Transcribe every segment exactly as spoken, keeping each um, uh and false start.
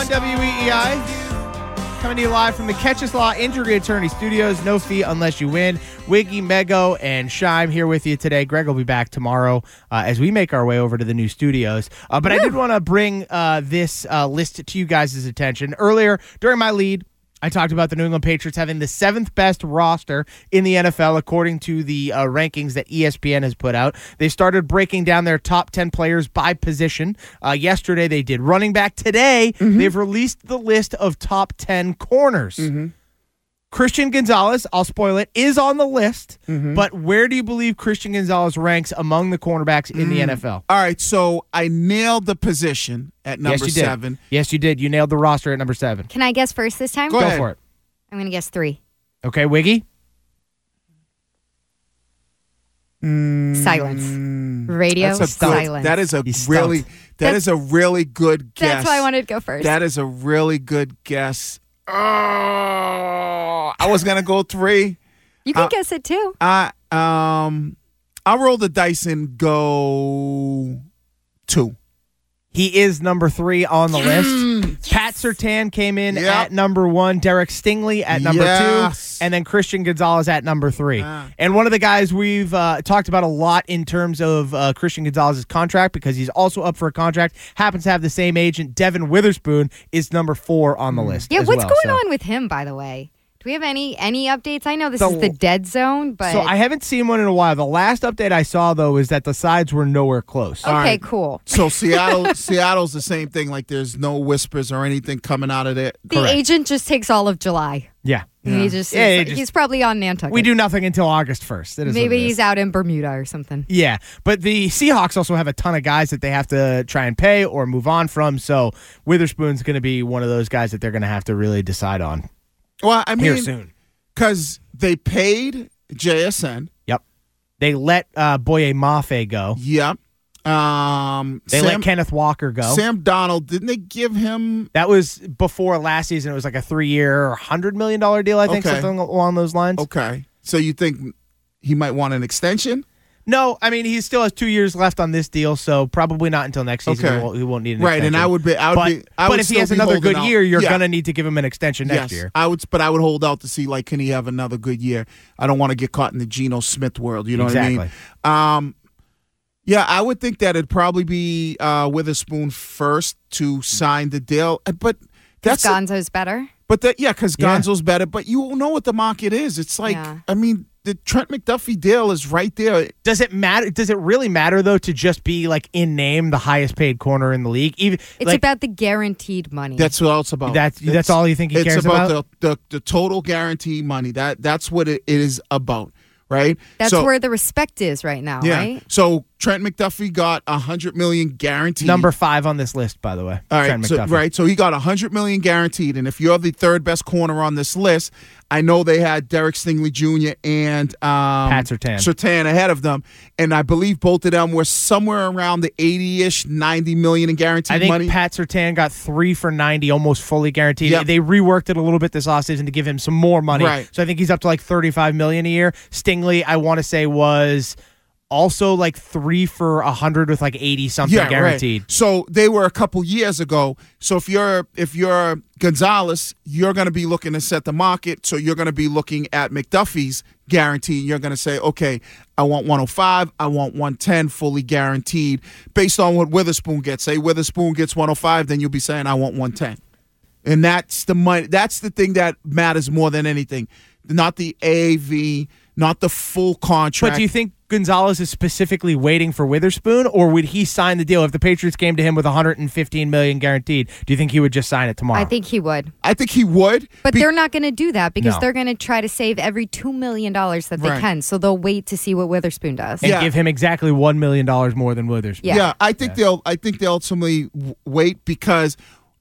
on W E E I. Coming to you live from the Catches Law Injury Attorney Studios. No fee unless you win. Wiggy, Mego, and Shime here with you today. Greg will be back tomorrow uh, as we make our way over to the new studios. Uh, but Woo! I did want to bring uh, this uh, list to you guys' attention. Earlier, during my lead, I talked about the New England Patriots having the seventh best roster in the N F L according to the uh, rankings that E S P N has put out. They started breaking down their top ten players by position. Uh, yesterday they did running back. Today mm-hmm. they've released the list of top ten corners. Mm-hmm. Christian Gonzalez, I'll spoil it, is on the list, mm-hmm. but where do you believe Christian Gonzalez ranks among the cornerbacks in mm. the N F L? All right, so I nailed the position at number yes, you seven. Did. Yes, you did. You nailed the roster at number seven. Can I guess first this time? Go, Go ahead. for it. I'm going to guess three. Okay, Wiggy? Mm. Silence. Radio That's a silence. Good, that is a He's really stumped. that That's, is a really good guess. That's why I wanted to go first. That is a really good guess. Oh, I was gonna go three. You can uh, guess it too. I um, I'll roll the dice and go two. He is number three on the list. Pat Surtain came in Yep. at number one. Derek Stingley at number yes. two. And then Christian Gonzalez at number three. Ah. And one of the guys we've uh, talked about a lot in terms of uh, Christian Gonzalez's contract, because he's also up for a contract, happens to have the same agent, Devin Witherspoon, is number four on the list. Yeah, as what's well, going so. on with him, by the way? Do we have any any updates? I know this The- is the dead zone, but So I haven't seen one in a while. The last update I saw, though, is that the sides were nowhere close. okay, right. cool. So Seattle, Seattle's the same thing. Like there's no whispers or anything coming out of it. The Correct. agent just takes all of July. Yeah. And He just, Yeah, is- he just- he's probably on Nantucket. We do nothing until August first. It is Maybe what it is. he's out in Bermuda or something. Yeah, but the Seahawks also have a ton of guys that they have to try and pay or move on from, so Witherspoon's going to be one of those guys that they're going to have to really decide on Well, I here mean, soon. because they paid J S N. Yep. They let uh, Boye Mafe go. Yep. Um, They Sam, let Kenneth Walker go. Sam Donald, didn't they give him? That was before last season. It was like a three-year, one hundred million dollars deal, I think, Okay. something along those lines. Okay, so you think he might want an extension? No, I mean, he still has two years left on this deal, so probably not until next season. Okay. He, won't, he won't need an Right, extension. and I would be. I would but be. I but would if he still has be another holding good out. year, you're Yeah. going to need to give him an extension next yes, year. I would, but I would hold out to see like, can he have another good year? I don't want to get caught in the Geno Smith world. You know Exactly. what I mean? Um, yeah, I would think that it'd probably be uh, Witherspoon first to sign the deal, Uh, but that's a- Gonzo's better. but that yeah, because Yeah. Gonzo's better. But you know what the market is. It's like Yeah. I mean, the Trent McDuffie deal is right there. Does it matter? Does it really matter though to just be like in name the highest paid corner in the league? Even It's like, about the guaranteed money. That's what it's about. That's- It's- that's all you think he it's cares about? about? The, the the total guarantee money. That that's what it is about, right? That's so, where the respect is right now, yeah. right? So Trent McDuffie got a hundred million guaranteed. number five on this list, by the way. All right, Trent so, McDuffie. right. So he got a hundred million guaranteed, and if you're the third best corner on this list, I know they had Derek Stingley Junior and um, Pat Surtain. Surtain ahead of them, and I believe both of them were somewhere around the eighty-ish, ninety million in guaranteed I think money. Pat Surtain got three for ninety, almost fully guaranteed. Yep. They reworked it a little bit this offseason to give him some more money. Right. So I think he's up to like thirty-five million a year. Stingley, I want to say, was also like three for a hundred with like eighty something yeah, guaranteed. Right. So they were a couple years ago. So if you're if you're Gonzalez, you're going to be looking to set the market. So you're going to be looking at McDuffie's guarantee. You're going to say, okay, I want one oh five, I want one ten fully guaranteed based on what Witherspoon gets. Say Witherspoon gets one oh five, then you'll be saying I want one ten. And that's the money. That's the thing that matters more than anything. Not the A A V, not the full contract. But do you think Gonzalez is specifically waiting for Witherspoon, or would he sign the deal if the Patriots came to him with one hundred fifteen million dollars guaranteed? Do you think he would just sign it tomorrow? I think he would. I think he would. But be- they're not going to do that because No. they're going to try to save every two million dollars that they Right. can. So they'll wait to see what Witherspoon does. and Yeah. give him exactly one million dollars more than Witherspoon. Yeah. Yeah, I think they'll. I think they'll ultimately w- wait because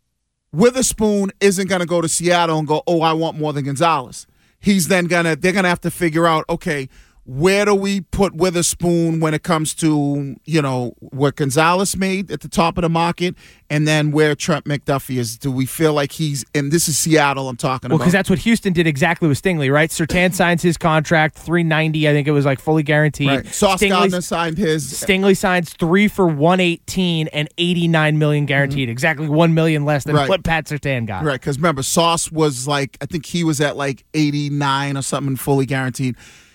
Witherspoon isn't going to go to Seattle and go, "Oh, I want more than Gonzalez." He's then gonna. They're gonna have to figure out, okay, where do we put Witherspoon when it comes to, you know, what Gonzalez made at the top of the market and then where Trent McDuffie is? Do we feel like he's, and this is Seattle I'm talking Well, about. because that's what Houston did exactly with Stingley, right? Sertan signs his contract, three ninety, I think it was like fully guaranteed. Right. Sauce Stingley- Gardner signed his. Stingley signs three for one eighteen and eighty-nine million guaranteed, mm-hmm. exactly one million less than Right. what Pat Sertan got. Right, because remember, Sauce was like, I think he was at like eighty-nine or something fully guaranteed.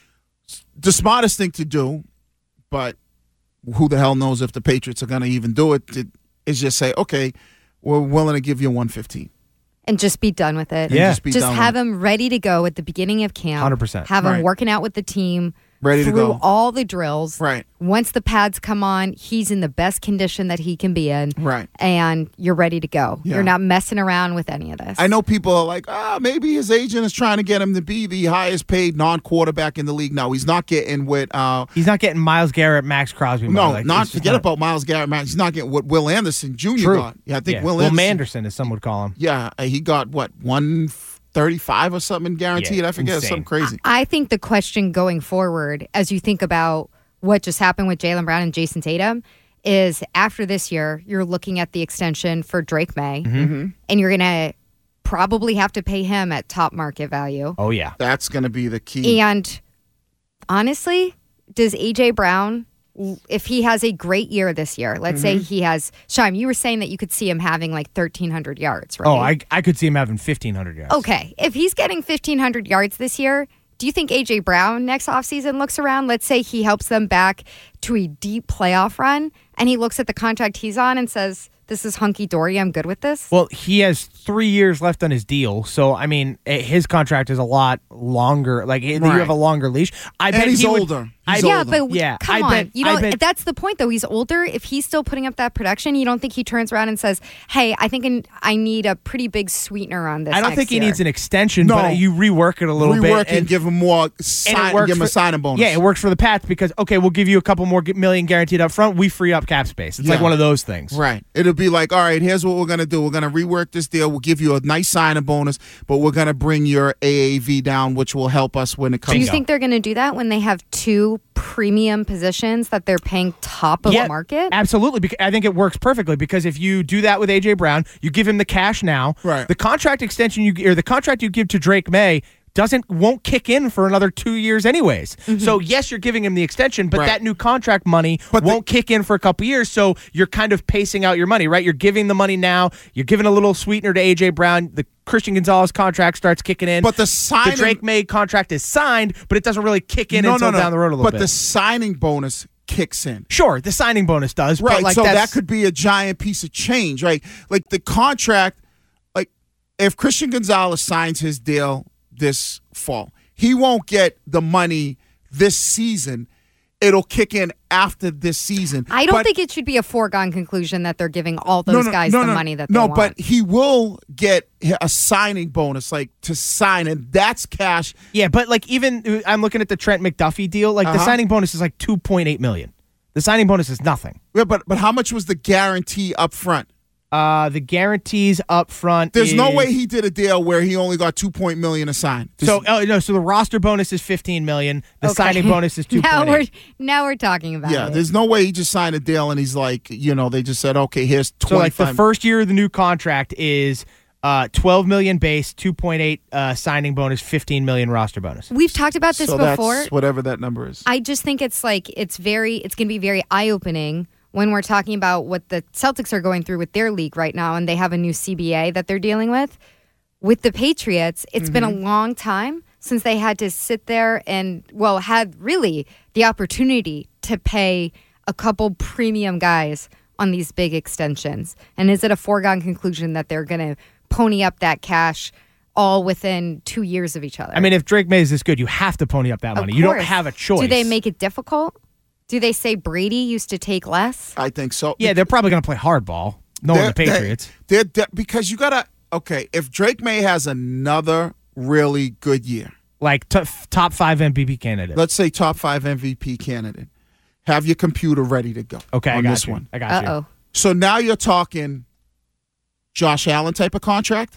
The smartest thing to do, but who the hell knows if the Patriots are going to even do it, is just say, okay, we're willing to give you one fifteen. And just be done with it. Yeah. Just, be Just done have with it. him ready to go at the beginning of camp. one hundred percent. Have him Right. working out with the team. Ready to through go. all the drills. Right. Once the pads come on, he's in the best condition that he can be in. Right. And you're ready to go. Yeah. You're not messing around with any of this. I know people are like, ah, maybe his agent is trying to get him to be the highest paid non-quarterback in the league. No, he's not getting with. Uh, He's not getting Miles Garrett, Max Crosby. money. no, Like, not it's just forget not- about Miles Garrett. Man, he's not getting what Will Anderson Junior True. got. Yeah, I think Yeah. Will, Will Anderson. Manderson, as some would call him. Yeah, uh, he got what one thirty-five or something guaranteed. Yeah, I forget insane. something crazy. I think the question going forward, as you think about what just happened with Jaylen Brown and Jason Tatum, is after this year, you're looking at the extension for Drake May, Mm-hmm. and you're going to probably have to pay him at top market value. Oh, yeah. That's going to be the key. And honestly, does A J Brown, if he has a great year this year, let's Mm-hmm. say he has, Shaim, you were saying that you could see him having like thirteen hundred yards, right? Oh, I, I could see him having fifteen hundred yards. Okay, if he's getting fifteen hundred yards this year, do you think A J Brown next offseason looks around? Let's say he helps them back to a deep playoff run, and he looks at the contract he's on and says, this is hunky-dory, I'm good with this? Well, he has three years left on his deal, so I mean, eh, his contract is a lot longer. Like eh, you Right. have a longer leash. I And bet he's he would- older. I He's bet- yeah, older. but Yeah, come I on. bet- you know, I bet- that's the point, though. He's older. If he's still putting up that production, you don't think he turns around and says, hey, I think an- I need a pretty big sweetener on this I don't next think he year. needs an extension, No. but you rework it a little Rework bit and, give him more sign, works give him a for- signing bonus. Yeah, it works for the Pats because okay, we'll give you a couple more g- million guaranteed up front. We free up cap space. It's like Yeah. one of those things. Right. It'll be like, all right, here's what we're going to do. We're going to rework this deal. We'll give you a nice signing bonus, but we're going to bring your A A V down, which will help us when it Do you comes Bingo. think they're going to do that when they have two premium positions that they're paying top of Yeah, market? Absolutely. Because I think it works perfectly because if you do that with A J Brown, you give him the cash now. Right. The contract extension you or the contract you give to Drake May doesn't won't kick in for another two years anyways. So yes, you're giving him the extension, but Right. that new contract money But the- won't kick in for a couple years. So you're kind of pacing out your money, right? You're giving the money now. You're giving a little sweetener to A J Brown. The Christian Gonzalez contract starts kicking in. But the the signing Drake May contract is signed, but it doesn't really kick in no, until no, no. down the road a little but bit. the signing bonus kicks in. Sure, the signing bonus does, Right. but like so that's, that could be a giant piece of change, right? Like the contract, like if Christian Gonzalez signs his deal this fall, he won't get the money this season. It'll kick in after this season. I don't But- think it should be a foregone conclusion that they're giving all those No, no, guys no, the no, money that they no, want. but he will get a signing bonus, like to sign, and that's cash. Yeah, but like even uh, I'm looking at the Trent McDuffie deal. Like the Uh-huh. signing bonus is like two point eight million. The signing bonus is nothing. Yeah, but but how much was the guarantee up front? Uh, the guarantees up front. There's no is- way he did a deal where he only got two point million a sign. So oh no, so the roster bonus is fifteen million. The Okay. signing bonus is two now point we're eight. now we're talking about yeah, it. there's no way he just signed a deal and he's like, you know, they just said, okay, here's So like twenty-five. the first year of the new contract is uh twelve million base, two point eight uh signing bonus, fifteen million roster bonus. We've talked about this so before. that's whatever that number is. I just think it's like it's very it's going to be very eye-opening when we're talking about what the Celtics are going through with their league right now, and they have a new C B A that they're dealing with. With the Patriots, it's been a long time since they had to sit there and, well, had really the opportunity to pay a couple premium guys on these big extensions. And is it a foregone conclusion that they're going to pony up that cash all within two years of each other? I mean, if Drake May is this good, you have to pony up that Of money. You don't course. have a choice. Do they make it difficult? Do they say Brady used to take less? I think so. Yeah, they're probably going to play hardball. Knowing the They're- Patriots. They're, they're, because you gotta okay. If Drake May has another really good year, Like t- top five M V P candidate. let's say top five M V P candidate, have your computer ready to go. Okay, I on got this you. one. I got Uh you. oh. So now you're talking Josh Allen type of contract.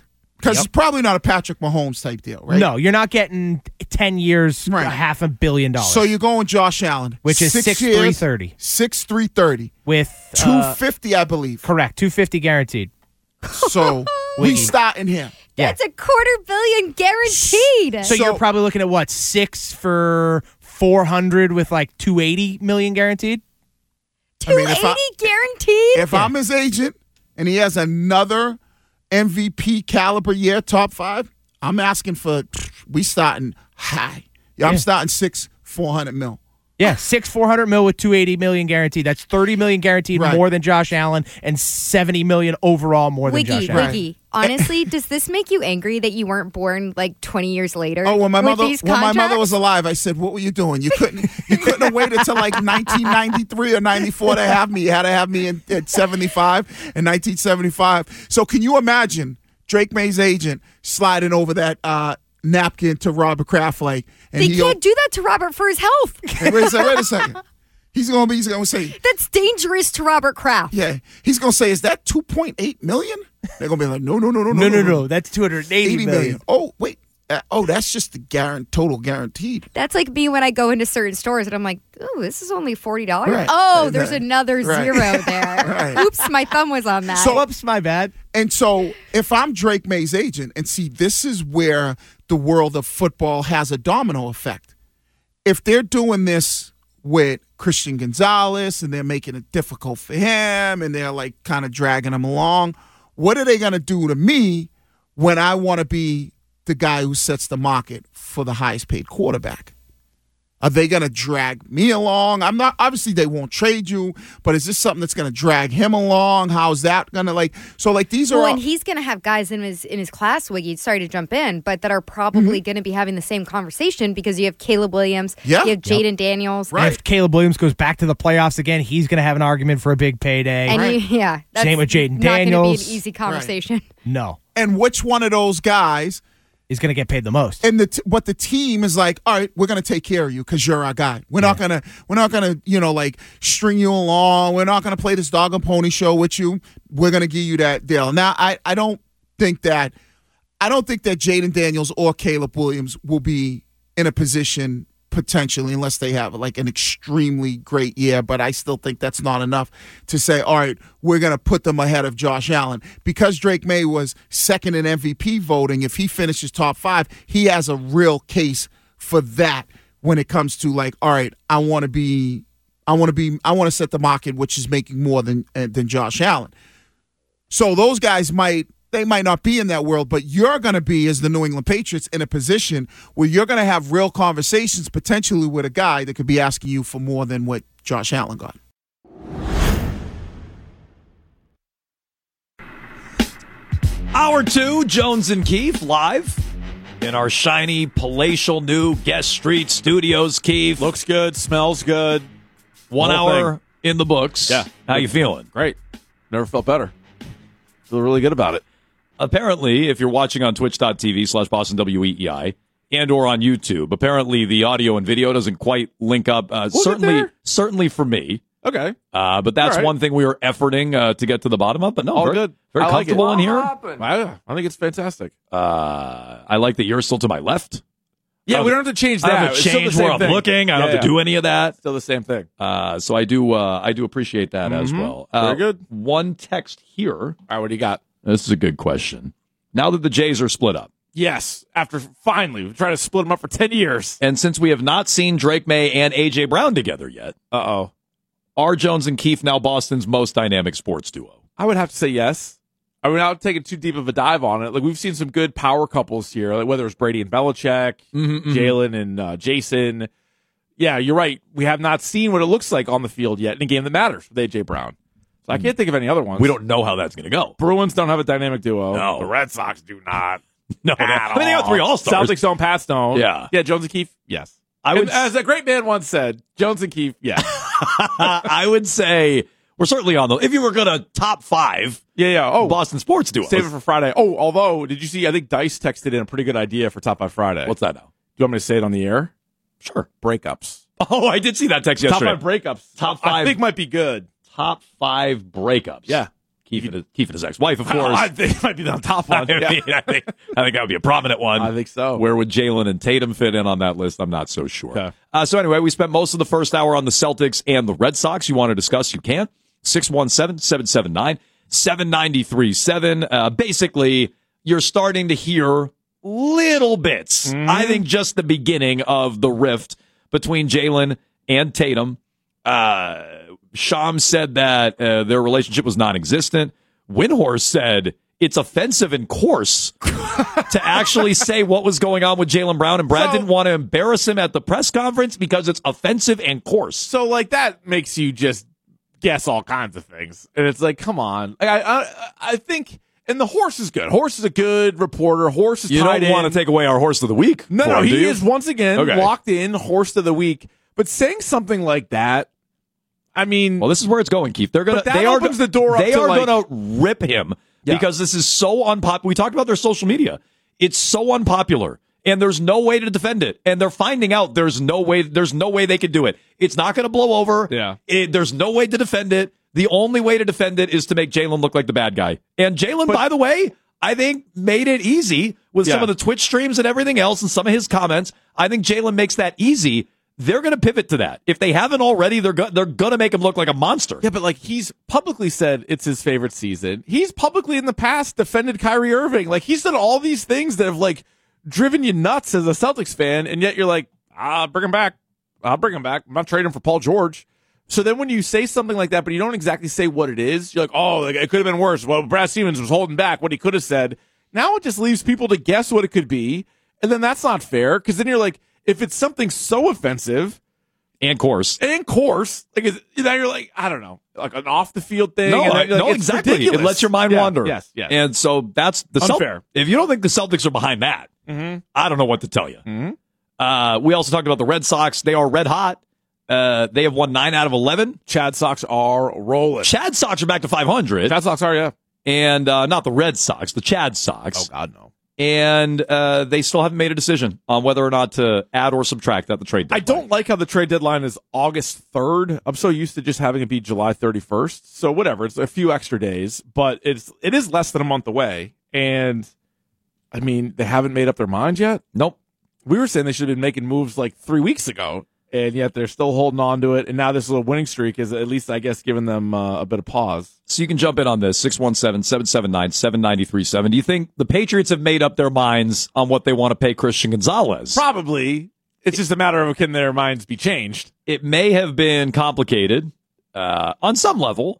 Because Yep. it's probably not a Patrick Mahomes type deal, right? No, you're not getting ten years, Right. a half a billion dollars. So you're going Josh Allen, which is six years, three thirty six three thirty, with two uh, fifty, I believe. correct two fifty guaranteed. So we Wiggy. starting here. Yeah. That's a quarter billion guaranteed. So, So- you're probably looking at what six for four hundred with like two eighty million guaranteed. two I mean, eighty if I- guaranteed. If I'm his agent and he has another M V P caliber year, top five, I'm asking for, we starting high. Yeah, I'm Yeah. starting six, four hundred mil. Yeah, six four hundred mil with two eighty million guaranteed. That's thirty million guaranteed Right. more than Josh Allen and seventy million overall more than Wiggy, Josh Allen. Wiggy. Honestly, does this make you angry that you weren't born like twenty years later? Oh, when my with mother these when my mother contracts? was alive, I said, "What were you doing? You couldn't you couldn't have waited till like nineteen ninety-three or ninety-four to have me. You had to have me in, at seventy-five in nineteen seventy-five." So can you imagine Drake May's agent sliding over that uh, napkin to Robert Kraft like, and They he can't do that to Robert for his health. Hey, wait a second. Wait a second. He's gonna be. He's gonna say, That's dangerous to Robert Kraft. yeah. He's gonna say, "Is that two point eight million?" They're gonna be like, "No, no, no, no, No, no, no. That's two hundred eighty eighty million. million. Oh, wait. Uh, oh, that's just the guarant- total guaranteed. That's like me when I go into certain stores and I'm like, oh, this is only forty dollars. Right. Oh, Right. there's another Right. zero there. Right. Oops, my thumb was on that. So- Whoops, my bad. And so, if I'm Drake May's agent, and see, this is where the world of football has a domino effect. If they're doing this with Christian Gonzalez and they're making it difficult for him and they're like kind of dragging him along, what are they going to do to me when I want to be the guy who sets the market for the highest paid quarterback? Are they going to drag me along? I'm not, obviously they won't trade you, but is this something that's going to drag him along? How's that going to like, so like these are well, all, and he's going to have guys in his in his class, Wiggy. Sorry to jump in, but that are probably Mm-hmm. going to be having the same conversation because you have Caleb Williams, Yeah. you have Jaden Daniels, Right. And if Caleb Williams goes back to the playoffs again, he's going to have an argument for a big payday. and Right. you, yeah, that's Same with Jaden not going to be Daniels. an easy conversation. No, and which one of those guys, he's going to get paid the most. and the t- what the team is like, all right, we're going to take care of you because you're our guy. We're not going to, we're not going to, you know, like string you along. We're not going to play this dog and pony show with you. We're going to give you that deal. Now, I, I don't think that, I don't think that Jaden Daniels or Caleb Williams will be in a position potentially, unless they have like an extremely great year, but I still think that's not enough to say, all right, we're going to put them ahead of Josh Allen. Because Drake May was second in M V P voting, if he finishes top five, he has a real case for that when it comes to like, all right, I want to be, I want to be, I want to set the market, which is making more than uh, than Josh Allen. So those guys might, they might not be in that world, but you're going to be, as the New England Patriots, in a position where you're going to have real conversations potentially with a guy that could be asking you for more than what Josh Allen got. Hour two, Jones and Keefe live in our shiny, palatial new Guest Street studios. Keefe, Looks good, smells good. one whole hour in the books. Yeah. How you feeling? Great. Never felt better. Feel really good about it. Apparently, if you're watching on twitch.tv slash Boston W E E I and or on YouTube, apparently the audio and video doesn't quite link up. Uh, We'll get certainly, there. certainly for me. Okay. Uh, but that's All right. one thing we were efforting uh, to get to the bottom of. But no, All very, good. very I like comfortable it. in here. I, I think it's fantastic. Uh, I like that you're still to my left. Yeah, I we don't have to change I that. don't have to It's still the change same where I'm thing. looking. I don't Yeah, have to yeah. do any of that. Still the same thing. Uh, so I do. Uh, I do appreciate that as Mhm. well. Very Uh, good. One text here. All right, what do you got? This is a good question. Now that the Jays are split up, Yes, after finally, we've tried to split them up for ten years. and since we have not seen Drake May and A J Brown together yet, Uh-oh. are Jones and Keefe now Boston's most dynamic sports duo? I would have to say yes. I mean, without taking too deep of a dive on it, like we've seen some good power couples here, like whether it's Brady and Belichick, Mm-hmm, Jalen and uh, Jason. Yeah, you're right. We have not seen what it looks like on the field yet in a game that matters with A J Brown. So I can't think of any other ones. We don't know how that's going to go. Bruins don't have a dynamic duo. No. The Red Sox do not. No, no. At I mean, they got all. three All Stars. Celtics don't. Pats don't. Yeah. Yeah. Jones and Keefe. Yes. I And would. as a great man once said, Jones and Keefe. Yeah. I would say we're certainly on the. If you were going to top five, yeah. Yeah. Oh, Boston sports duos. save it for Friday. Oh, although did you see? I think Dice texted in a pretty good idea for Top Five Friday. What's that now? Do you want me to say it on the air? Sure. Breakups. Oh, I did see that text yesterday. Top five breakups. Top I five. think might be good. Top five breakups. Yeah. Keith and, Keith and his ex-wife, of course. I think it might be the top one. I, mean, I, think, I think that would be a prominent one. I think so. Where would Jalen and Tatum fit in on that list? I'm not so sure. Okay. Uh, so anyway, we spent most of the first hour on the Celtics and the Red Sox. You want to discuss, you can. six one seven, seven seven nine, seven nine three seven. Uh, basically, you're starting to hear little bits. Mm. I think just the beginning of the rift between Jalen and Tatum. Uh, Sham said that uh, their relationship was non-existent. Windhorst said it's offensive and coarse to actually say what was going on with Jaylen Brown, and Brad so, didn't want to embarrass him at the press conference because it's offensive and coarse. So, like, that makes you just guess all kinds of things, and it's like, come on. I I, I think, and the Horse is good. Horse is a good reporter. Horse is you tied don't want in. to take away our Horse of the Week. No, no, him, he is once again okay. locked in Horse of the Week. But saying something like that, I mean, well, this is where it's going, Keith. They're gonna but that they opens are the door. Up they to are like, gonna rip him yeah. because this is so unpopular. We talked about their social media. It's so unpopular, and there's no way to defend it. And they're finding out there's no way. There's no way they could do it. It's not going to blow over. Yeah. It, there's no way to defend it. The only way to defend it is to make Jalen look like the bad guy. And Jalen, by the way, I think made it easy with yeah. some of the Twitch streams and everything else, and some of his comments. I think Jalen makes that easy. They're going to pivot to that. If they haven't already, they're go- they're going to make him look like a monster. Yeah, but like he's publicly said it's his favorite season. He's publicly in the past defended Kyrie Irving. Like he's done all these things that have like driven you nuts as a Celtics fan, and yet you're like, I'll bring him back. I'll bring him back. I'm not trading him for Paul George. So then when you say something like that, but you don't exactly say what it is, you're like, oh, like, it could have been worse. Well, Brad Stevens was holding back what he could have said. Now it just leaves people to guess what it could be, and then that's not fair because then you're like, if it's something so offensive and coarse and coarse, like now you're like, I don't know, like an off the field thing. No, and I, then, like, no, it's exactly. ridiculous. It lets your mind yeah, wander. Yes, yes. And so that's the unfair. Celt- if you don't think the Celtics are behind that, Mm-hmm. I don't know what to tell you. Mm-hmm. Uh, we also talked about the Red Sox. They are red hot. Uh, they have won nine out of eleven. Chad Sox are rolling. Chad Sox are back to five hundred. Chad Sox are, yeah. And uh, not the Red Sox, the Chad Sox. Oh, God, no. And uh, they still haven't made a decision on whether or not to add or subtract at the trade deadline. I don't like how the trade deadline is August third. I'm so used to just having it be July thirty-first. So whatever, it's a few extra days, but it's it is less than a month away. And I mean, they haven't made up their minds yet. Nope. We were saying they should have been making moves like three weeks ago, and yet they're still holding on to it. And now this little winning streak is at least, I guess, giving them uh, a bit of pause. So you can jump in on this, six one seven, seven seven nine, seven nine three seven. Do you think the Patriots have made up their minds on what they want to pay Christian Gonzalez? Probably. It's just a matter of can their minds be changed. It may have been complicated uh, on some level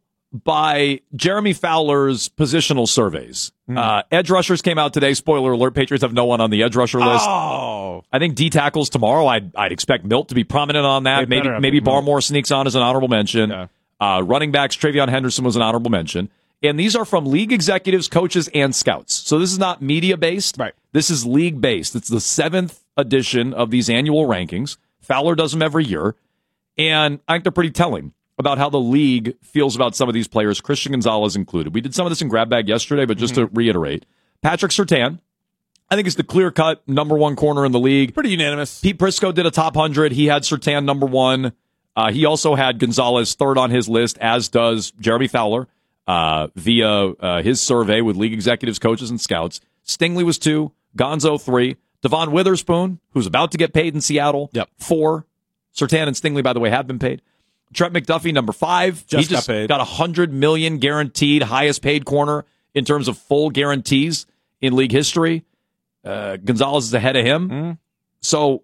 by Jeremy Fowler's positional surveys. Mm. Uh, edge rushers came out today. Spoiler alert, Patriots have no one on the edge rusher list. Oh. I think D tackles tomorrow. I'd, I'd expect Milt to be prominent on that. They maybe maybe Barmore sneaks on as an honorable mention. Yeah. Uh, running backs, Travion Henderson was an honorable mention. And these are from league executives, coaches, and scouts. So this is not media-based. Right. This is league-based. It's the seventh edition of these annual rankings. Fowler does them every year. And I think they're pretty telling about how the league feels about some of these players, Christian Gonzalez included. We did some of this in Grab Bag yesterday, but just mm-hmm. to reiterate, Patrick Surtain, I think is the clear-cut number one corner in the league. Pretty unanimous. Pete Prisco did a top one hundred. He had Surtain number one. Uh, he also had Gonzalez third on his list, as does Jeremy Fowler, uh, via uh, his survey with league executives, coaches, and scouts. Stingley was two, Gonzo three, Devon Witherspoon, who's about to get paid in Seattle, yep. four. Surtain and Stingley, by the way, have been paid. Trent McDuffie, number five. Just he just got paid. got one hundred million dollars guaranteed, highest paid corner in terms of full guarantees in league history. Uh, Gonzalez is ahead of him. Mm. So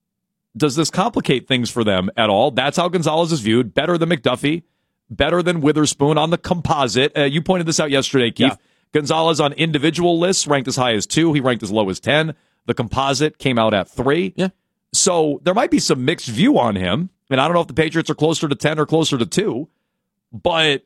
does this complicate things for them at all? That's how Gonzalez is viewed. Better than McDuffie, better than Witherspoon on the composite. Uh, you pointed this out yesterday, Keith. Yeah. Gonzalez on individual lists ranked as high as two. He ranked as low as ten. The composite came out at three. Yeah. So there might be some mixed view on him. And I don't know if the Patriots are closer to ten or closer to two. But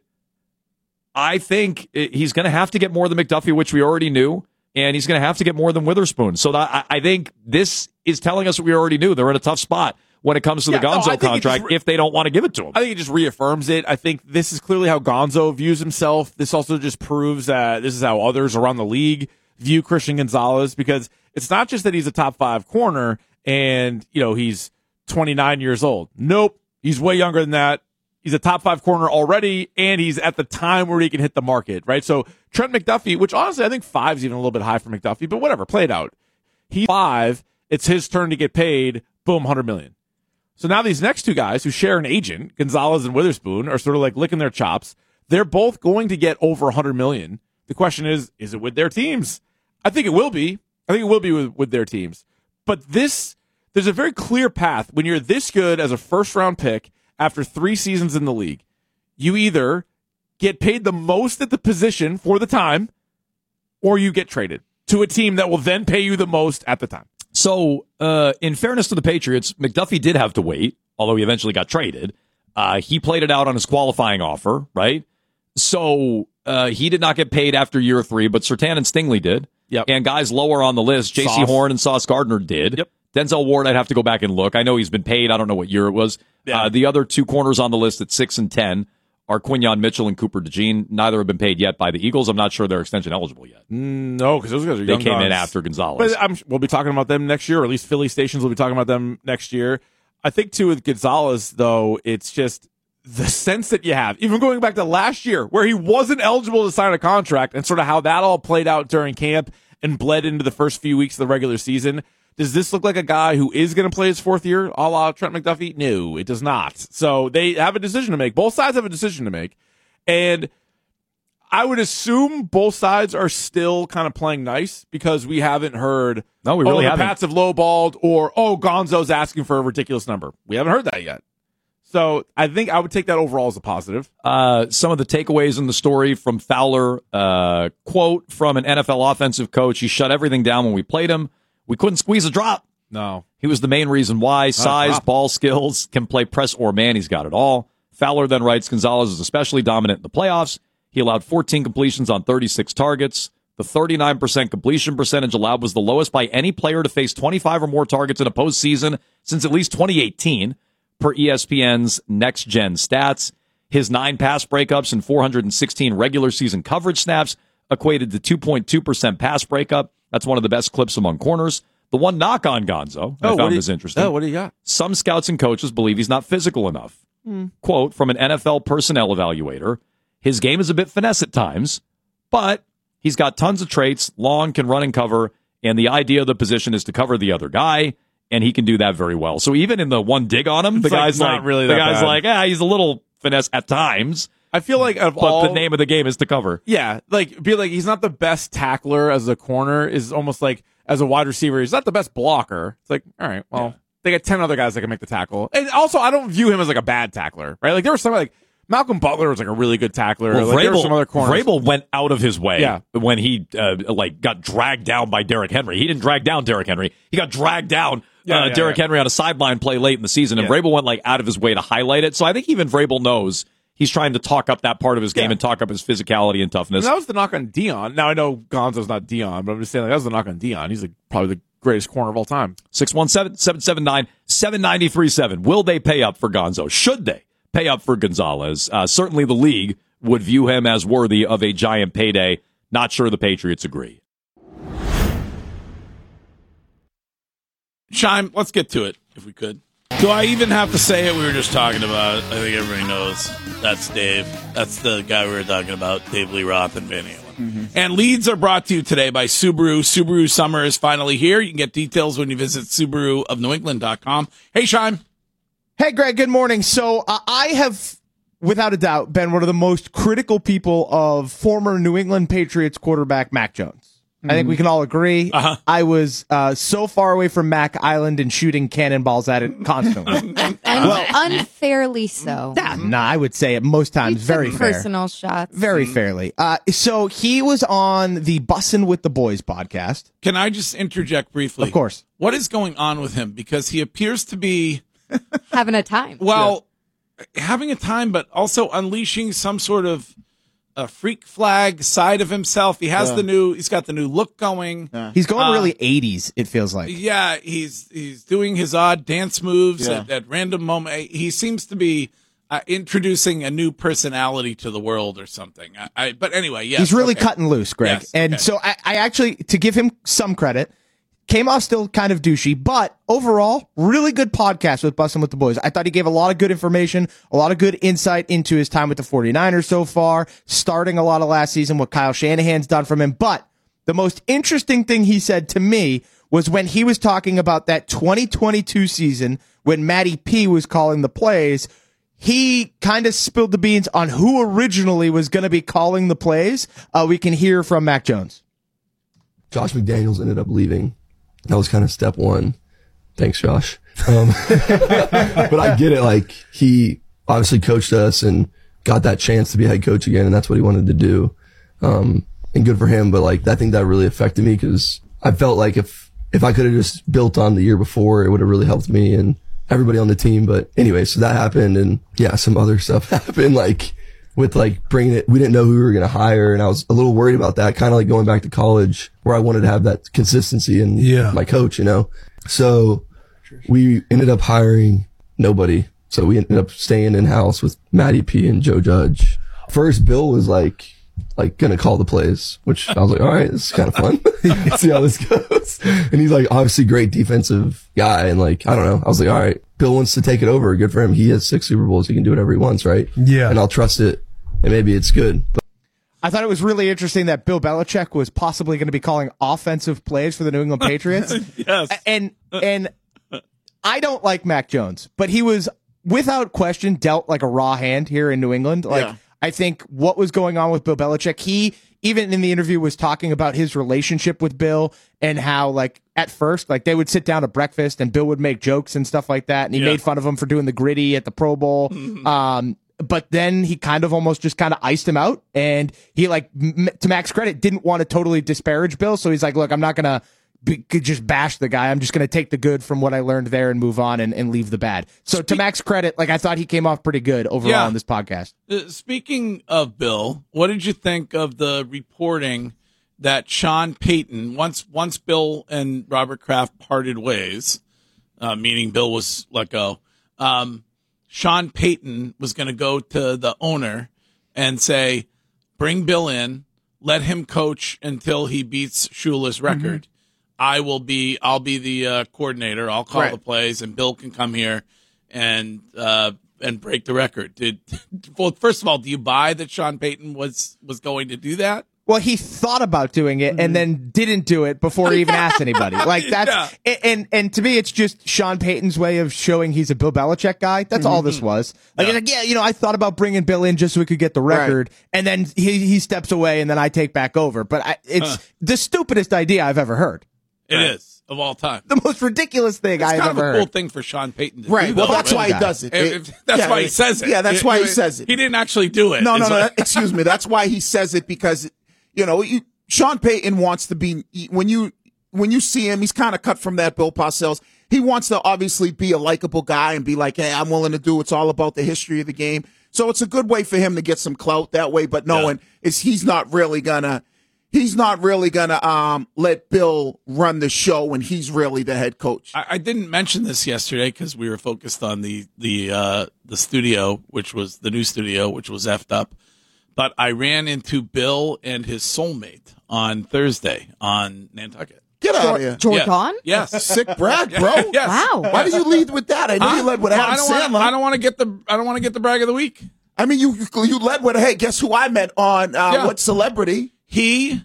I think he's going to have to get more than McDuffie, which we already knew. And he's going to have to get more than Witherspoon. So that, I, I think this is telling us what we already knew. They're in a tough spot when it comes to yeah, the Gonzo no, contract re- if they don't want to give it to him. I think it just reaffirms it. I think this is clearly how Gonzo views himself. This also just proves that this is how others around the league view Christian Gonzalez, because it's not just that he's a top five corner and, you know, he's twenty-nine years old. Nope. He's way younger than that. He's a top five corner already, and he's at the time where he can hit the market, right? So Trent McDuffie, which honestly I think five is even a little bit high for McDuffie, but whatever, play it out. He's five, it's his turn to get paid, boom, one hundred million dollars. So now these next two guys who share an agent, Gonzalez and Witherspoon, are sort of like licking their chops. They're both going to get over one hundred million dollars. The question is, is it with their teams? I think it will be. I think it will be with, with their teams. But this, there's a very clear path. When you're this good as a first-round pick after three seasons in the league, you either get paid the most at the position for the time, or you get traded to a team that will then pay you the most at the time. So, uh, in fairness to the Patriots, McDuffie did have to wait, although he eventually got traded. Uh, he played it out on his qualifying offer, right? So uh, he did not get paid after year three, but Surtain and Stingley did. Yep. And guys lower on the list, J C Horn and Sauce Gardner did. Yep. Denzel Ward, I'd have to go back and look. I know he's been paid. I don't know what year it was. Yeah. Uh, the other two corners on the list at six and ten are Quinyon Mitchell and Cooper DeJean. Neither have been paid yet by the Eagles. I'm not sure they're extension eligible yet. No, because those guys are They young came in guns. after Gonzalez. But I'm, we'll be talking about them next year, or at least Philly stations will be talking about them next year. I think, too, with Gonzalez, though, it's just the sense that you have, even going back to last year, where he wasn't eligible to sign a contract, and sort of how that all played out during camp and bled into the first few weeks of the regular season. Does this look like a guy who is going to play his fourth year, a la Trent McDuffie? No, it does not. So they have a decision to make. Both sides have a decision to make. And I would assume both sides are still kind of playing nice because we haven't heard, No, we oh, really the haven't. Pats have lowballed, or, oh, Gonzo's asking for a ridiculous number. We haven't heard that yet. So I think I would take that overall as a positive. Uh, some of the takeaways in the story from Fowler, uh, quote from an N F L offensive coach, he shut everything down when we played him. We couldn't squeeze a drop. No. He was the main reason why. Size, drop. ball skills, can play press or man. He's got it all. Fowler then writes, Gonzalez is especially dominant in the playoffs. He allowed fourteen completions on thirty-six targets. The thirty-nine percent completion percentage allowed was the lowest by any player to face twenty-five or more targets in a postseason since at least twenty eighteen, per E S P N's Next Gen Stats. His nine pass breakups and four hundred sixteen regular season coverage snaps equated to two point two percent pass breakup. That's one of the best clips among corners. The one knock on Gonzo, I what found do this you- interesting. Oh, what do you got? Some scouts and coaches believe he's not physical enough. Quote from an N F L personnel evaluator, his game is a bit finesse at times, but he's got tons of traits, long, can run and cover, and the idea of the position is to cover the other guy, and he can do that very well. So even in the one dig on him, the It's like guy's not like, really the that guy's bad. like, ah, he's a little finesse at times, I feel like of but all the name of the game is to cover. Yeah, like be like he's not the best tackler as a corner. Is almost like as a wide receiver, he's not the best blocker. It's like, all right, well, Yeah. they got ten other guys that can make the tackle. And also, I don't view him as like a bad tackler, right? Like there was somebody like Malcolm Butler was like a really good tackler. Well, like, there were Vrabel, some other corners. Vrabel went out of his way Yeah. when he uh, like got dragged down by Derrick Henry. He didn't drag down Derrick Henry. He got dragged down Yeah, uh, yeah, Derrick yeah. Henry on a sideline play late in the season, and Yeah. Vrabel went like out of his way to highlight it. So I think even Vrabel knows he's trying to talk up that part of his game Yeah. and talk up his physicality and And toughness. that was the knock on Dion. Now I know Gonzo's not Dion, but I'm just saying like, that was the knock on Dion. He's like probably the greatest corner of all time. six one seven, seven seven nine, seven nine three seven. Will they pay up for Gonzo? Should they pay up for Gonzalez? Uh, certainly the league would view him as worthy of a giant payday. Not sure the Patriots agree. Chime, let's get to it, if we could. Do I even have to say it? We were just talking about it. I think everybody knows. That's Dave. That's the guy we were talking about, Dave Lee Roth and Van Halen. Mm-hmm. And leads are brought to you today by Subaru. Subaru summer is finally here. You can get details when you visit Subaru of New England dot com. Hey, Chime. Hey, Greg, good morning. So uh, I have, without a doubt, been one of the most critical people of former New England Patriots quarterback Mac Jones. I think we can all agree. Uh-huh. I was uh, so far away from Mac Island and shooting cannonballs at it constantly. And unfairly so. nah, nah, I would say it most times You took very fair. personal shots. Very fairly. Uh, so he was on the Bussin' with the Boys podcast. Can I just interject briefly? Of course. What is going on with him? Because he appears to be, Having a time. well, having a time, but also unleashing some sort of a freak flag side of himself. He has the new, he's got the new look going. Yeah. He's going Uh, really eighties, it feels like. Yeah, he's he's doing his odd dance moves Yeah. at, at random moment. He seems to be uh, introducing a new personality to the world or something. I, I but anyway, yes, He's really okay. cutting loose, Greg. Yes, and okay. so I, I actually, to give him some credit, came off still kind of douchey, but overall, really good podcast with Bussin' with the Boys. I thought he gave a lot of good information, a lot of good insight into his time with the 49ers so far, starting a lot of last season, what Kyle Shanahan's done from him. But the most interesting thing he said to me was when he was talking about that twenty twenty-two season when Matty P was calling the plays. He kind of spilled the beans on who originally was going to be calling the plays. Uh, we can hear from Mac Jones. Josh McDaniels ended up leaving. That was kind of step one. Thanks, Josh. Um, but I get it. Like, he obviously coached us and got that chance to be head coach again, and that's what he wanted to do. Um, and good for him. But like, I think that really affected me because I felt like if, if I could have just built on the year before, it would have really helped me and everybody on the team. But anyway, so that happened, and yeah, some other stuff happened, like with like bringing it, we didn't know who we were going to hire. And I was a little worried about that, kind of like going back to college where I wanted to have that consistency in yeah. my coach, you know? So we ended up hiring nobody. So we ended up staying in house with Matty P and Joe Judge. First, Bill was like, like gonna call the plays, which I was like, all right, this is kind of fun. See how this goes. And he's like, obviously great defensive guy. And like, I don't know. I was like, all right, Bill wants to take it over. Good for him. He has six Super Bowls. He can do whatever he wants, right? Yeah. And I'll trust it. And maybe it's good. But I thought it was really interesting that Bill Belichick was possibly going to be calling offensive plays for the New England Patriots. Yes. And and I don't like Mac Jones, but he was without question dealt like a raw hand here in New England. Like, Yeah. I think what was going on with Bill Belichick, he even in the interview was talking about his relationship with Bill and how like at first, like they would sit down at breakfast and Bill would make jokes and stuff like that. And he Yeah. made fun of him for doing the gritty at the Pro Bowl. Um, but then he kind of almost just kind of iced him out. And he like, m- to Mac's credit, didn't want to totally disparage Bill. So he's like, look, I'm not going to be, just bash the guy. I'm just going to take the good from what I learned there and move on and, and leave the bad. So to Mac's credit, like I thought he came off pretty good overall Yeah. on this podcast. Uh, speaking of Bill, what did you think of the reporting that Sean Payton, once once Bill and Robert Kraft parted ways, uh, meaning Bill was let go, um, Sean Payton was going to go to the owner and say, bring Bill in, let him coach until he beats Shula's record. Mm-hmm. I will be, I'll be the uh, coordinator. I'll call Right. the plays, and Bill can come here and uh, and break the record. Did well? First of all, do you buy that Sean Payton was was going to do that? Well, he thought about doing it and then didn't do it before he even asked anybody. Like that's Yeah. and and to me, it's just Sean Payton's way of showing he's a Bill Belichick guy. That's all this was. Like, Yeah. he's like, yeah, you know, I thought about bringing Bill in just so we could get the record, and then he he steps away, and then I take back over. But I, it's Huh. the stupidest idea I've ever heard. It is of all time. The most ridiculous thing It's I've kind of ever a cool heard. thing for Sean Payton to Right. do. Well, though, that's right? why he guy. does it. If- It- if- that's yeah, why he says it. Yeah, that's It- why he it- says it. He didn't actually do it. No, no, It's no. like- that- excuse me. That's why he says it because, you know, you, Sean Payton wants to be when you when you see him, he's kind of cut from that Bill Parcells. He wants to obviously be a likable guy and be like, hey, I'm willing to do. It's all about the history of the game. So it's a good way for him to get some clout that way. But knowing is he's not really gonna he's not really gonna um let Bill run the show when he's really the head coach. I, I didn't mention this yesterday because we were focused on the the uh, the studio, which was the new studio, which was effed up. But I ran into Bill and his soulmate on Thursday on Nantucket. Get out of here. Jordan? Yes. yes. Sick Brad, bro. Yes. Wow. Why did you lead with that? I know you led with Well, Adam I don't Sandler. wanna, I don't want to get the I don't want to get the brag of the week. I mean, you you led with, hey, guess who I met on uh, Yeah. what celebrity? He,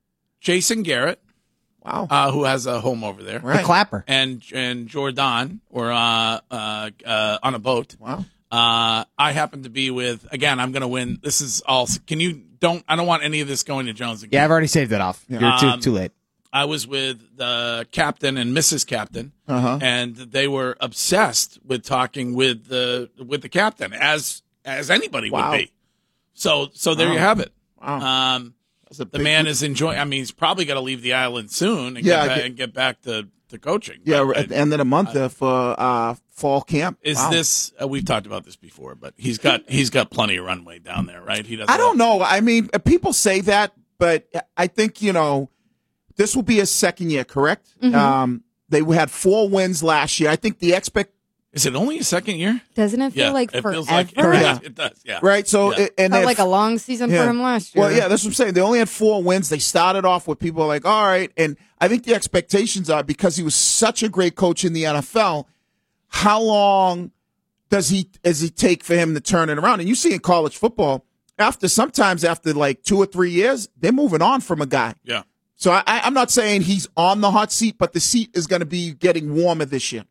Jason Garrett, Wow. uh, who has a home over there, Right. The clapper. and and Jordan were uh, uh, uh, on a boat. Wow. Uh, I happen to be with, again, I'm going to win. This is all, can you, don't, I don't want any of this going to Jones again. Yeah, I've already saved it off. You're too Um, too late. I was with the captain and Missus Captain, Uh-huh. and they were obsessed with talking with the, with the captain, as, as anybody Wow. would be. So, so there Wow. you have it. Wow. Um, That's a the big- man is enjoying, I mean, he's probably got to leave the island soon and, Yeah, get, back, get- and get back to, to coaching. Yeah, But, at the end of the month uh, for uh, fall camp. Is Wow. this? Uh, we've talked about this before, but he's got he's got plenty of runway down there, right? He doesn't. I don't know. I mean, uh, people say that, but I think, you know, this will be his second year, correct? Um, they had four wins last year. I think the expect Is it only a second year? Doesn't it feel Yeah, like it forever? feels like Yeah. it does. Yeah, Right. So Yeah. and Felt then like a long season Yeah. for him last year. Well, yeah, that's what I'm saying. They only had four wins. They started off with people like, all right. And I think the expectations are because he was such a great coach in the N F L, how long does he does he take for him to turn it around? And you see in college football, after sometimes after like two or three years, they're moving on from a guy. Yeah. So I, I, I'm not saying he's on the hot seat, but the seat is going to be getting warmer this year.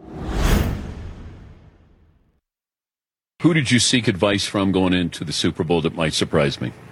Who did you seek advice from going into the Super Bowl that might surprise me?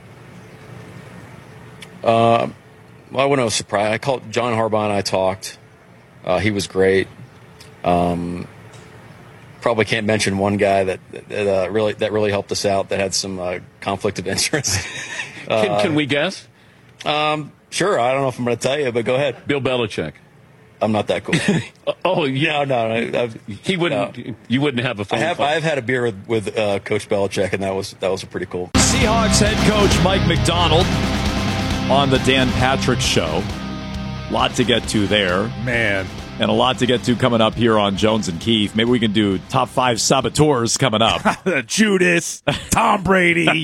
Uh, well, I wouldn't have surprised. I called John Harbaugh and I talked. Uh, he was great. Um, probably can't mention one guy that that uh, really that really helped us out that had some uh, conflict of interest. uh, Can, can we guess? Um, sure. I don't know if I'm going to tell you, but go ahead. Bill Belichick. I'm not that cool. Oh, yeah. No, no, no. I've, He wouldn't. no. You wouldn't have a phone I have. call. I've had a beer with, with uh, Coach Belichick, and that was that was pretty cool. Seahawks head coach Mike McDonald on the Dan Patrick Show. Lot to get to there. Man. And a lot to get to coming up here on Jones and Keith. Maybe we can do top five saboteurs coming up. Judas, Tom Brady.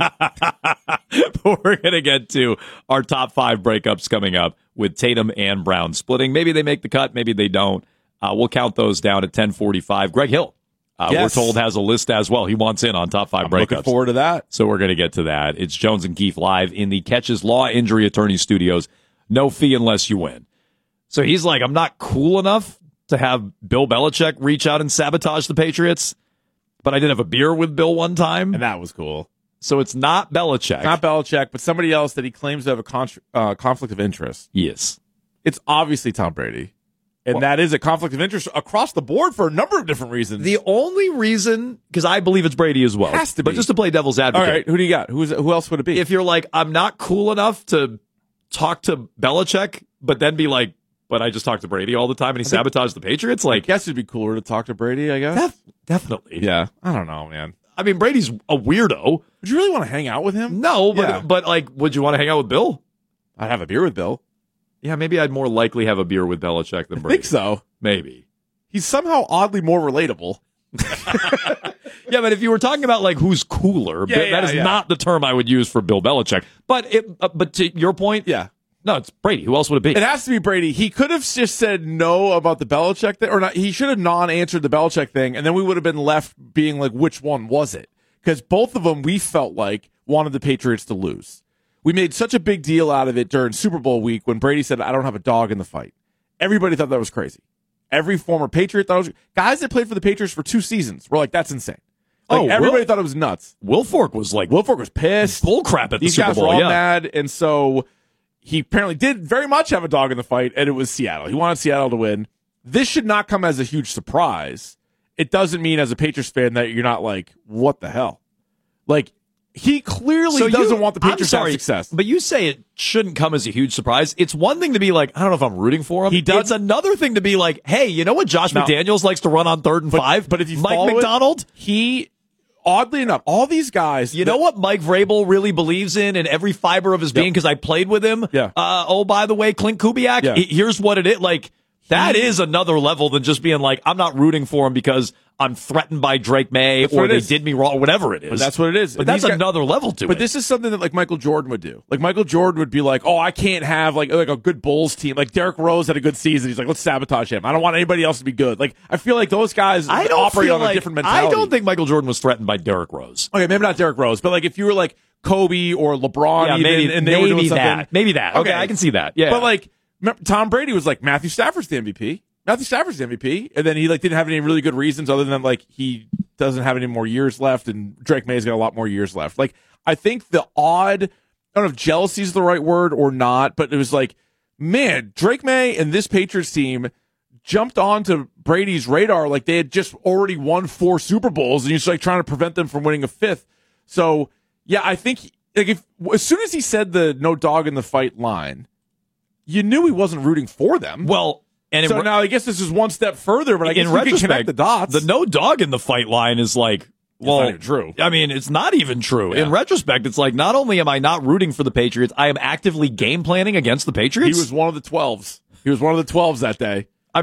We're going to get to our top five breakups coming up with Tatum and Brown splitting. Maybe they make the cut, maybe they don't. Uh, we'll count those down at ten forty-five. Greg Hill, uh, Yes. we're told, has a list as well. He wants in on top five I'm breakups. looking forward to that. So we're going to get to that. It's Jones and Keith live in the Catches Law Injury Attorney Studios. No fee unless you win. So he's like, I'm not cool enough to have Bill Belichick reach out and sabotage the Patriots, but I did have a beer with Bill one time. And that was cool. So it's not Belichick. Not Belichick, but somebody else that he claims to have a con- uh, conflict of interest. Yes. It's obviously Tom Brady. And that is a conflict of interest across the board for a number of different reasons. The only reason, because I believe it's Brady as well. Has to But be. just to play devil's All advocate. right, who do you got? Who's who else would it be? If you're like, I'm not cool enough to talk to Belichick, but then be like, but I just talk to Brady all the time and he sabotaged the Patriots, I like, guess it'd be cooler to talk to Brady, I guess. def- definitely. Yeah. I don't know, man. I mean, Brady's a weirdo. Would you really want to hang out with him? No, but Yeah. but like, would you want to hang out with Bill? I'd have a beer with Bill. Yeah, maybe I'd more likely have a beer with Belichick than I Brady. think so. Maybe. He's somehow oddly more relatable. Yeah, but if you were talking about like who's cooler, Yeah, Bi- yeah, that is yeah. not the term I would use for Bill Belichick. But it, uh, but to your point, Yeah. no, it's Brady. Who else would it be? It has to be Brady. He could have just said no about the Belichick thing, or not. He should have non-answered the Belichick thing, and then we would have been left being like, which one was it? Because both of them we felt like wanted the Patriots to lose. We made such a big deal out of it during Super Bowl week when Brady said, I don't have a dog in the fight. Everybody thought that was crazy. Every former Patriot thought it was guys that played for the Patriots for two seasons were like, that's insane. Like, Oh, everybody Will- thought it was nuts. Wilfork was like Wilfork was pissed. bullcrap at the These Super guys Bowl. were all yeah. mad, and so he apparently did very much have a dog in the fight, and it was Seattle. He wanted Seattle to win. This should not come as a huge surprise. It doesn't mean as a Patriots fan that you're not like, what the hell? Like, he clearly So doesn't you- want the I'm Patriots to have sorry, success. But you say it shouldn't come as a huge surprise. It's one thing to be like, I don't know if I'm rooting for him. He does- It's another thing to be like, hey, you know what Josh No. McDaniels likes to run on third and But- five? but if you Mike follow it- McDonald, He, oddly enough, all these guys. you know what Mike Vrabel really believes in in every fiber of his being because I played with him? Yeah. Uh, oh, by the way, Clint Kubiak, Yeah. he- here's what it is. Like, that is another level than just being like, I'm not rooting for him because I'm threatened by Drake May That's or what it they is. did me wrong, or whatever it is. But that's what it is. But And that's these guys- another level to But it. this is something that like Michael Jordan would do. Like Michael Jordan would be like, "Oh, I can't have like like a good Bulls team. Like Derrick Rose had a good season. He's like, let's sabotage him. I don't want anybody else to be good." Like I feel like those guys I don't operate feel on like, a different mentality. I don't think Michael Jordan was threatened by Derrick Rose. Okay, maybe not Derrick Rose, but like if you were like Kobe or LeBron, Yeah, even, maybe, and they were maybe doing something, that. Maybe that. Okay, I can see that. Yeah. But like remember, Tom Brady was like Matthew Stafford's the M V P. Matthew Stafford's the M V P, and then he like didn't have any really good reasons other than like he doesn't have any more years left, and Drake May's got a lot more years left. Like I think the odd, I don't know if jealousy is the right word or not, but it was like, man, Drake May and this Patriots team jumped onto Brady's radar like they had just already won four Super Bowls, and he's like trying to prevent them from winning a fifth. So yeah, I think like if as soon as he said the no dog in the fight line, you knew he wasn't rooting for them. well, and So in, now I guess this is one step further, but I guess in we can retrospect, connect the dots. the no dog in the fight line is like, well, not even true. I mean, it's not even true. Yeah. In retrospect, it's like not only am I not rooting for the Patriots, I am actively game planning against the he Patriots. was one of the twelves. He was one of the twelves that day. I mean,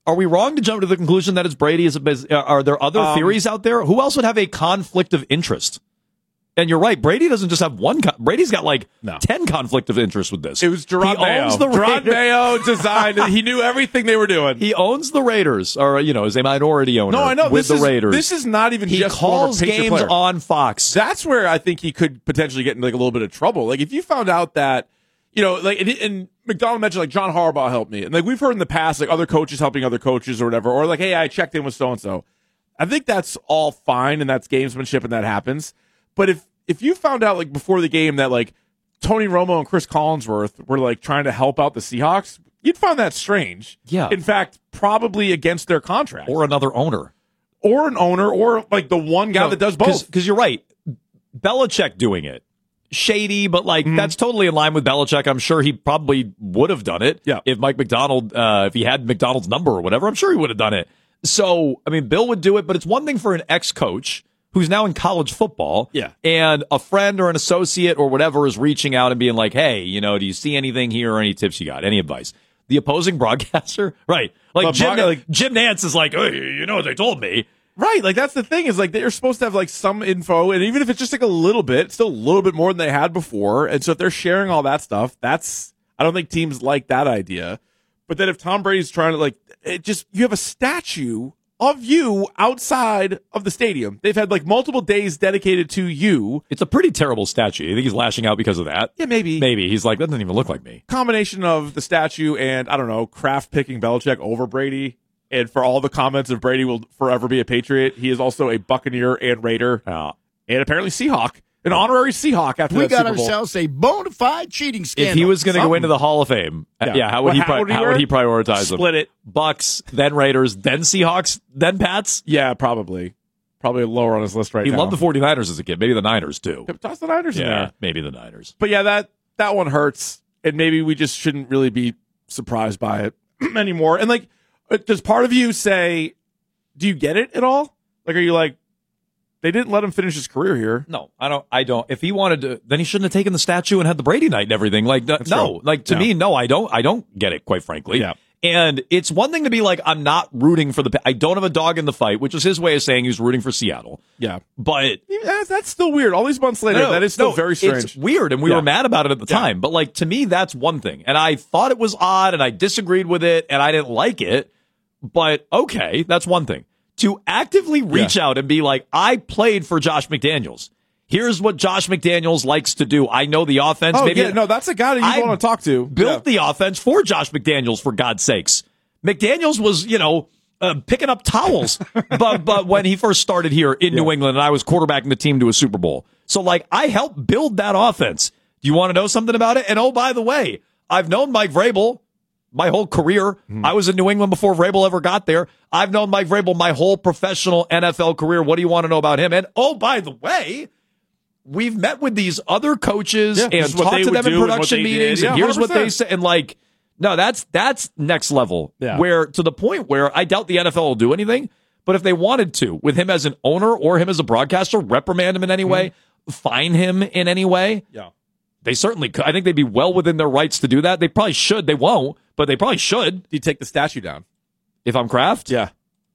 Are we wrong to jump to the conclusion that it's Brady? Is it, are there other Um, theories out there? Who else would have a conflict of interest? And you're right. Brady doesn't just have one. Con- Brady's got like No. ten conflict of interest with this. It was Gerard He owns Mayo. the Gerard Raiders. Mayo designed it. He knew everything they were doing. He owns the Raiders, or you know, is a minority owner. No, I know. with this the is, Raiders. This is not even he just calls former Patriot games player. on Fox. That's where I think he could potentially get into like a little bit of trouble. Like if you found out that, you know, like and, and McDonald mentioned like John Harbaugh helped me, and like we've heard in the past like other coaches helping other coaches or whatever, or like hey, I checked in with so and so. I think that's all fine and that's gamesmanship and that happens. But if if you found out like before the game that like Tony Romo and Chris Collinsworth were like trying to help out the Seahawks, you'd find that strange. Yeah. In fact, probably against their contract or another owner, or an owner, or like the one guy No, that does both. Because you're right. Belichick doing it. Shady, but like Mm-hmm. that's totally in line with Belichick. I'm sure he probably would have done it. Yeah. If Mike McDonald, uh, if he had McDonald's number or whatever, I'm sure he would have done it. So, I mean, Bill would do it, but it's one thing for an ex-coach who's now in college football. Yeah. And a friend or an associate or whatever is reaching out and being like, hey, you know, do you see anything here or any tips you got? Any advice? The opposing broadcaster? Right. Like, But Jim, broad- like- Jim Nance is like, hey, you know what they told me. Right, like that's the thing is like they're supposed to have like some info, and even if it's just like a little bit, it's still a little bit more than they had before. And so if they're sharing all that stuff, that's I don't think teams like that idea. But then if Tom Brady's trying to like, it just you have a statue of you outside of the stadium. They've had like multiple days dedicated to you. It's a pretty terrible statue. You think he's lashing out because of that? Yeah, maybe. Maybe. He's like, that doesn't even look like me. Combination of the statue and I don't know, Kraft picking Belichick over Brady. And for all the comments of Brady will forever be a Patriot, he is also a Buccaneer and Raider, Uh, and apparently Seahawk, an honorary Seahawk after We that got Super Bowl. ourselves a bona fide cheating scandal. if he was going to go Something. into the Hall of Fame, yeah, Yeah. how would Well, he how pri- would he how wear would it? he prioritize them? Split it. Bucks, then Raiders, then Seahawks, then Pats. Yeah, probably. Probably lower on his list right He now. loved the 49ers as a kid. Maybe the Niners too. Toss the Niners in Yeah, there. maybe the Niners. But yeah, that that one hurts, and maybe we just shouldn't really be surprised by it anymore. And like, uh, does part of you say, do you get it at all? Like, are you like, they didn't let him finish his career here? No, I don't. I don't. If he wanted to, then he shouldn't have taken the statue and had the Brady night and everything. Like, no, true. like to Yeah. me, no, I don't. I don't get it, quite frankly. Yeah. And it's one thing to be like, I'm not rooting for the. I don't have a dog in the fight, which is his way of saying he was rooting for Seattle. Yeah. But That's, that's still weird. All these months later, No, that is still no, very strange. It's weird, and we Yeah. were mad about it at the Yeah. time. But like to me, that's one thing, and I thought it was odd, and I disagreed with it, and I didn't like it. But okay, that's one thing. To actively reach Yeah. out and be like, I played for Josh McDaniels. Here's what Josh McDaniels likes to do. I know the offense. Oh, Maybe yeah. No, that's a guy that you I want to talk to. Built the offense for Josh McDaniels, for God's sakes. McDaniels was, you know, uh, picking up towels, but but when he first started here in New England, and I was quarterbacking the team to a Super Bowl. So like, I helped build that offense. Do you want to know something about it? And oh, by the way, I've known Mike Vrabel my whole career. Mm-hmm. I was in New England before Vrabel ever got there. I've known Mike Vrabel my whole professional N F L career. What do you want to know about him? And oh, by the way, we've met with these other coaches Yeah, this and is what talked they to would them do in and what production they did. meetings. Yeah, and here's what one hundred they percent. say. And like, no, that's that's next level. Yeah. Where to the point where I doubt the N F L will do anything. But if they wanted to, with him as an owner or him as a broadcaster, reprimand him in any way, fine him in any way, Yeah. they certainly could. I think they'd be well within their rights to do that. They probably should. They won't, but they probably should. Do you take the statue down? If I'm Kraft, Yeah.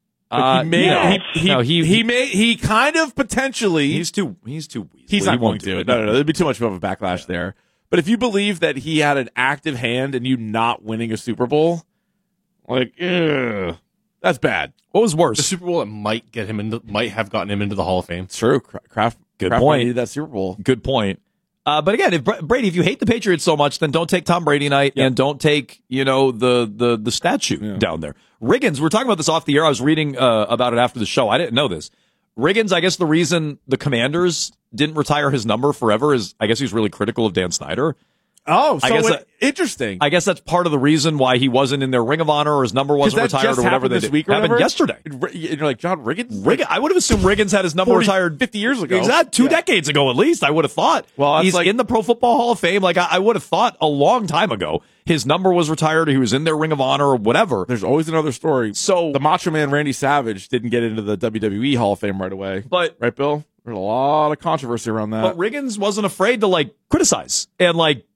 uh, he may, no. he, he, no, he, he may, he kind of potentially. he's too he's too. Weaselly. He's He not going won't to. No, no, no. There'd be too much of a backlash there. But if you believe that he had an active hand in you not winning a Super Bowl, like, ugh, that's bad. What was The worse? Super Bowl that might get him into, might have gotten him into the Hall of Fame. It's true. Kraft, Kraft Good Kraft point. needed that Super Bowl. Good point. Uh, but again, if Bra- Brady, if you hate the Patriots so much, then don't take Tom Brady night and don't take, you know, the the the statue down there. Riggins, we were talking about this off the air. I was reading uh, about it after the show. I didn't know this. Riggins, I guess the reason the Commanders didn't retire his number forever is I guess he was really critical of Dan Snyder. Oh, so I guess it- that- interesting. I guess that's part of the reason why he wasn't in their Ring of Honor or his number wasn't that retired just or whatever happened they this did. week or happened whatever? yesterday. And you're like, John Riggins? Riggins, I would have assumed Riggins had his number forty, retired fifty years ago. Exactly, two Yeah. decades ago at least. I would have thought. Well, that's he's like- in the Pro Football Hall of Fame. Like I, I would have thought a long time ago, his number was retired. Or he was in their Ring of Honor or whatever. There's always another story. So the Macho Man Randy Savage didn't get into the W W E Hall of Fame right away. But right, Bill? There's a lot of controversy around that. But Riggins wasn't afraid to like criticize and like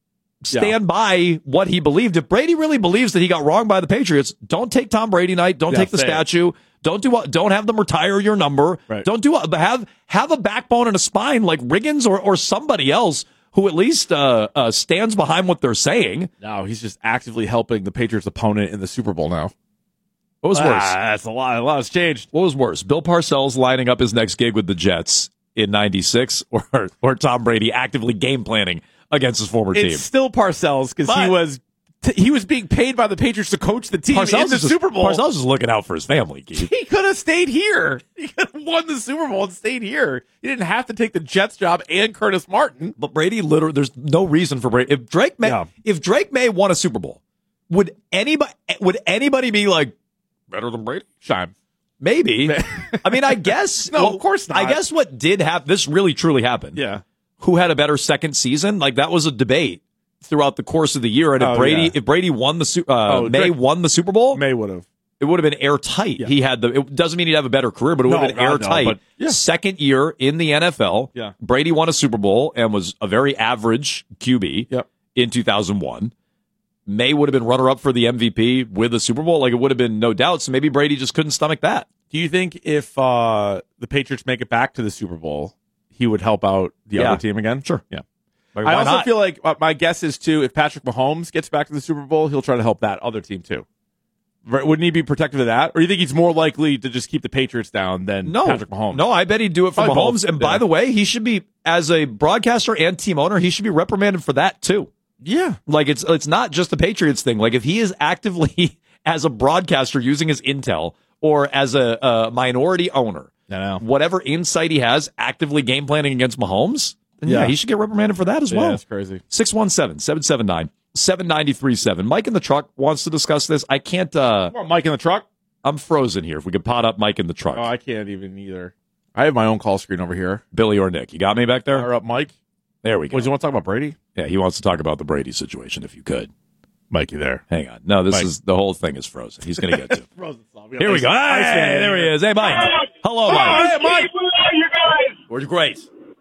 stand Yeah. by what he believed. If Brady really believes that he got wronged by the Patriots, don't take Tom Brady night. Don't Yeah, take the say it. statue. Don't do what? Don't have them retire your number. Right. Don't do what? Have have a backbone and a spine like Riggins or or somebody else who at least uh, uh, stands behind what they're saying. No, he's just actively helping the Patriots' opponent in the Super Bowl now. What was Ah, worse? that's a lot. A lot has changed. What was worse? Bill Parcells lining up his next gig with the Jets in ninety-six, or or Tom Brady actively game planning against his former team? It's still Parcells because he But- was t- he was being paid by the Patriots to coach the team Parcells in the is just, Super Bowl. Parcells is looking out for his family, Keith. He could have stayed here. He could have won the Super Bowl and stayed here. He didn't have to take the Jets job and Curtis Martin. But Brady, literally, there's no reason for Brady. If Drake May, Yeah. if Drake May won a Super Bowl, would anybody would anybody be like better than Brady? Shime. Maybe. I mean, I guess. No, of course not. I guess what did happen. This really truly happened. Yeah. Who had a better second season? Like that was a debate throughout the course of the year. And if Oh, Brady, yeah. if Brady won the Su- uh, Oh, May Drake- won the Super Bowl, May would have. it would have been airtight. Yeah. He had the. It doesn't mean he'd have a better career, but it would No, have been God, no, airtight. but- yeah. Second year in the N F L. Yeah. Brady won a Super Bowl and was a very average Q B. Yep. In two thousand one. May would have been runner up for the M V P with the Super Bowl. Like it would have been no doubt. So maybe Brady just couldn't stomach that. Do you think if uh, the Patriots make it back to the Super Bowl, he would help out the Yeah. other team again? Sure. Yeah. Like, I why also not? feel like uh, my guess is too, if Patrick Mahomes gets back to the Super Bowl, he'll try to help that other team too. Right? Wouldn't he be protective of that? Or do you think he's more likely to just keep the Patriots down than No, Patrick Mahomes? No, I bet he'd do it for Probably Mahomes. both. And by Yeah. the way, he should be, as a broadcaster and team owner, he should be reprimanded for that too. Yeah. Like it's it's not just the Patriots thing. Like if he is actively as a broadcaster using his intel or as a, a minority owner, I know. whatever insight he has, actively game planning against Mahomes, then yeah, Yeah. he should get reprimanded for that as Yeah, well. that's crazy. six one seven, seven seven nine, seven nine three seven. Mike in the truck wants to discuss this. I can't. Uh, Come on, Mike in the truck? I'm frozen here. If we could pot up Mike in the truck, Oh, I can't even either. I have my own call screen over here. Billy or Nick, you got me back there. Fire up, Mike. There we go. What, do you want to talk about Brady? Yeah, he wants to talk about the Brady situation. If you could, Mike, you there? hang on. No, this Mike. is the whole thing is frozen. He's going to get to. it. Frozen song. Here we go. Hey, there he is. Hey, Mike. Hello, Mike. Hey, Mike. You guys. We're great.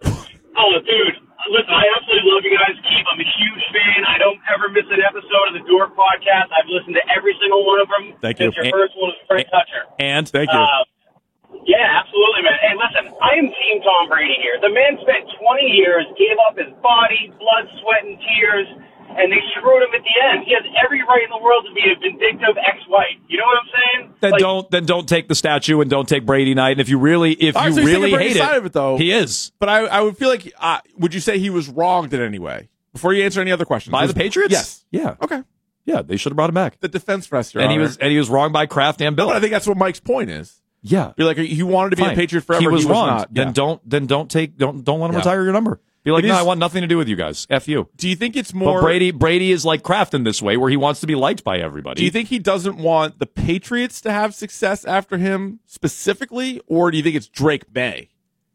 Oh, dude. Listen, I absolutely love you guys. Keith, I'm a huge fan. I don't ever miss an episode of the Dork Podcast. I've listened to every single one of them. Thank you. Since your And- first one was Frank Toucher. And Thank you. Uh, yeah, absolutely, man. Hey, listen, I am Team Tom Brady here. The man spent twenty years, gave up his body, blood, sweat, and tears, and they screwed him at the end. He has every right in the world to be a vindictive ex-wife. You know what I'm saying? then Like, don't then don't take the statue and don't take Brady night. And if you really if All right, you so he's really taking Brady's hate side it, of it, though. he is But I, I would feel like, uh, would you say he was wronged in any way? Before you answer any other questions. by Was- the Patriots. Yes. Yeah. Okay. Yeah. They should have brought him back. The defense for us, Your And he Honor. was and he was wrong by Kraft and Bill. But I think that's what Mike's point is. yeah. You're like, he wanted to be Fine. a Patriot forever. He was wrong. not. Then Yeah. don't then don't take don't don't let him Yeah. retire your number. Be like, It no, is- I want nothing to do with you guys. F you. Do you think it's more? But Brady Brady is like Kraft in this way, where he wants to be liked by everybody. Do you think he doesn't want the Patriots to have success after him specifically, or do you think it's Drake May?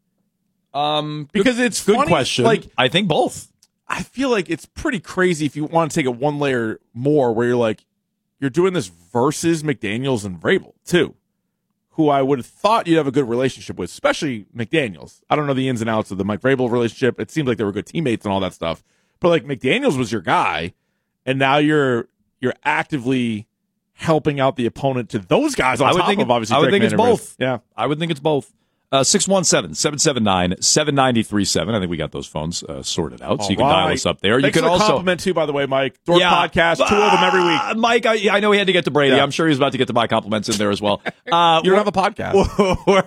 Um, Because it's good funny, question. Like, I think both. I feel like it's pretty crazy if you want to take it one layer more, where you're like, you're doing this versus McDaniels and Vrabel too, who I would have thought you'd have a good relationship with, especially McDaniels. I don't know the ins and outs of the Mike Vrabel relationship. It seems like they were good teammates and all that stuff, but like McDaniels was your guy, and now you're you're actively helping out the opponent to those guys on I would top think of it- obviously. I would Drake think it's May and both. Yeah. I would think it's both. Uh, six one seven, seven seven nine, seven nine three seven. I think we got those phones uh, sorted out, so you can All dial right. us up there. Thanks you can for the also compliment too, by the way, Mike. Dork Podcast, two of them every week. Uh, Mike, I, I know he had to get to Brady. Yeah. I'm sure he was about to get to my compliments in there as well. Uh, You don't have a podcast. we're,